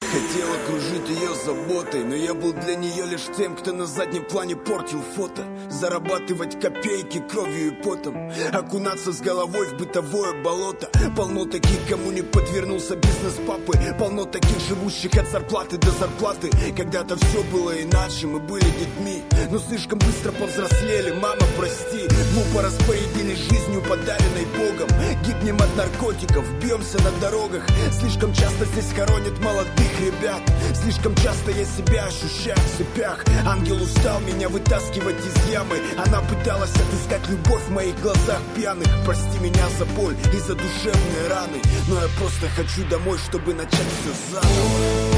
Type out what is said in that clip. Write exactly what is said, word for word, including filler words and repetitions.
хотел окружить ее заботой, но я был для нее лишь тем, кто на заднем плане портил фото. Зарабатывать копейки кровью и потом, окунаться с головой в бытовое болото. Полно таких, кому не подвернулся бизнес папы. Полно таких, живущих от зарплаты до зарплаты. Когда-то все было иначе, мы были детьми, но слишком быстро повзрослели, мама, прости. Глупо распорядились жизнью, подаренной Богом. Гибнем от наркотиков, бьемся на дорогах. Слишком часто здесь хоронят молодых ребят. Слишком часто я себя ощущаю в цепях. Ангел устал меня вытаскивать из ямы. Она пыталась отыскать любовь в моих глазах пьяных. Прости меня за боль и за душевные раны, но я просто хочу домой, чтобы начать все заново.